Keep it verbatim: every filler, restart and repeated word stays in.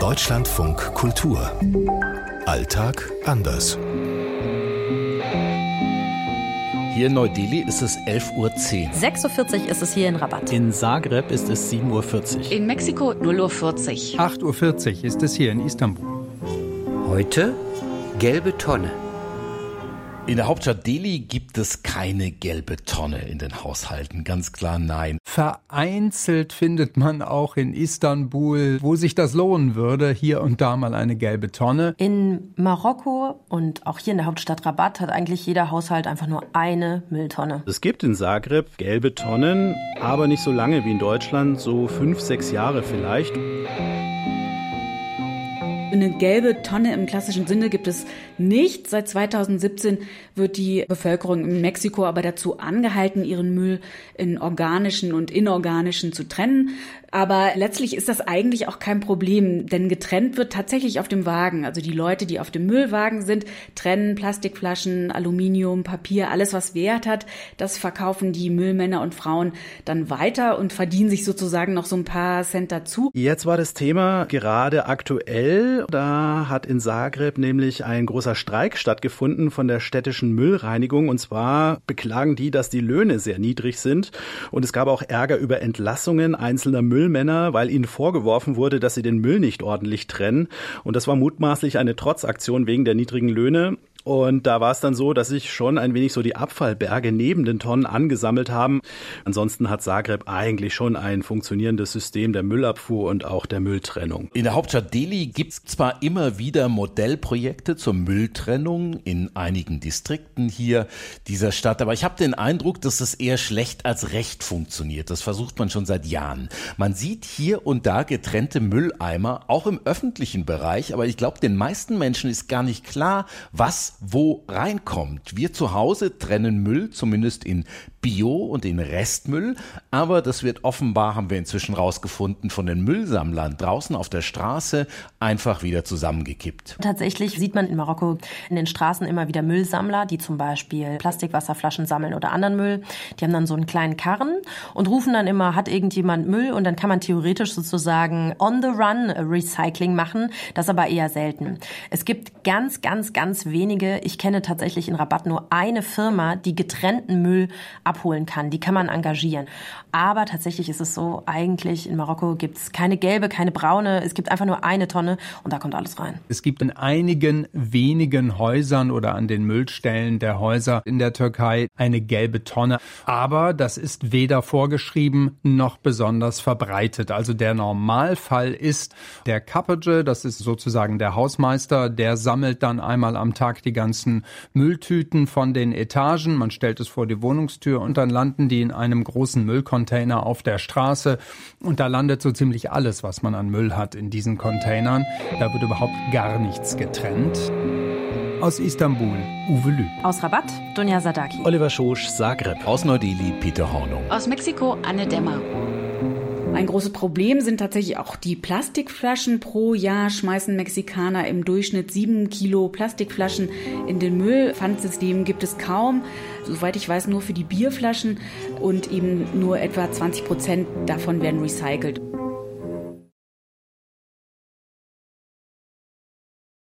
Deutschlandfunk Kultur. Alltag anders. Hier in Neu-Delhi ist es elf Uhr zehn. sechs Uhr vierzig ist es hier in Rabat. In Zagreb ist es sieben Uhr vierzig. In Mexiko null Uhr vierzig. acht Uhr vierzig ist es hier in Istanbul. Heute gelbe Tonne. In der Hauptstadt Delhi gibt es keine gelbe Tonne in den Haushalten. Ganz klar nein. Vereinzelt findet man auch in Istanbul, wo sich das lohnen würde, hier und da mal eine gelbe Tonne. In Marokko und auch hier in der Hauptstadt Rabat hat eigentlich jeder Haushalt einfach nur eine Mülltonne. Es gibt in Zagreb gelbe Tonnen, aber nicht so lange wie in Deutschland, so fünf, sechs Jahre vielleicht. Eine gelbe Tonne im klassischen Sinne gibt es nicht. Seit zweitausendsiebzehn wird die Bevölkerung in Mexiko aber dazu angehalten, ihren Müll in organischen und inorganischen zu trennen. Aber letztlich ist das eigentlich auch kein Problem, denn getrennt wird tatsächlich auf dem Wagen. Also die Leute, die auf dem Müllwagen sind, trennen Plastikflaschen, Aluminium, Papier, alles was Wert hat. Das verkaufen die Müllmänner und Frauen dann weiter und verdienen sich sozusagen noch so ein paar Cent dazu. Jetzt war das Thema gerade aktuell. Da hat in Zagreb nämlich ein großer Streik stattgefunden von der städtischen Müllreinigung. Und zwar beklagen die, dass die Löhne sehr niedrig sind. Und es gab auch Ärger über Entlassungen einzelner Müllmänner, weil ihnen vorgeworfen wurde, dass sie den Müll nicht ordentlich trennen. Und das war mutmaßlich eine Trotzaktion wegen der niedrigen Löhne. Und da war es dann so, dass sich schon ein wenig so die Abfallberge neben den Tonnen angesammelt haben. Ansonsten hat Zagreb eigentlich schon ein funktionierendes System der Müllabfuhr und auch der Mülltrennung. In der Hauptstadt Delhi gibt es zwar immer wieder Modellprojekte zur Mülltrennung in einigen Distrikten hier dieser Stadt, aber ich habe den Eindruck, dass es eher schlecht als recht funktioniert. Das versucht man schon seit Jahren. Man sieht hier und da getrennte Mülleimer, auch im öffentlichen Bereich, aber ich glaube, den meisten Menschen ist gar nicht klar, was wo reinkommt. Wir zu Hause trennen Müll, zumindest in Bio- und in Restmüll, aber das wird offenbar, haben wir inzwischen rausgefunden, von den Müllsammlern draußen auf der Straße einfach wieder zusammengekippt. Tatsächlich sieht man in Marokko in den Straßen immer wieder Müllsammler, die zum Beispiel Plastikwasserflaschen sammeln oder anderen Müll. Die haben dann so einen kleinen Karren und rufen dann immer, hat irgendjemand Müll? Und dann kann man theoretisch sozusagen on the run Recycling machen, das aber eher selten. Es gibt ganz, ganz, ganz wenige, ich kenne tatsächlich in Rabat nur eine Firma, die getrennten Müll abholen kann. Die kann man engagieren. Aber tatsächlich ist es so, eigentlich in Marokko gibt es keine gelbe, keine braune. Es gibt einfach nur eine Tonne und da kommt alles rein. Es gibt in einigen wenigen Häusern oder an den Müllstellen der Häuser in der Türkei eine gelbe Tonne. Aber das ist weder vorgeschrieben noch besonders verbreitet. Also der Normalfall ist, der Kapıcı, das ist sozusagen der Hausmeister, der sammelt dann einmal am Tag die ganzen Mülltüten von den Etagen. Man stellt es vor die Wohnungstür und dann landen die in einem großen Müllcontainer auf der Straße. Und da landet so ziemlich alles, was man an Müll hat in diesen Containern. Da wird überhaupt gar nichts getrennt. Aus Istanbul, Uwe Lüb. Aus Rabat, Dunja Sadaki. Oliver Schosch, Zagreb. Aus Neu-Delhi, Peter Hornung. Aus Mexiko, Anne Dämmer. Ein großes Problem sind tatsächlich auch die Plastikflaschen. Pro Jahr schmeißen Mexikaner im Durchschnitt sieben Kilo Plastikflaschen in den Müll. Pfandsystem gibt es kaum. Soweit ich weiß, nur für die Bierflaschen. Und eben nur etwa zwanzig Prozent davon werden recycelt.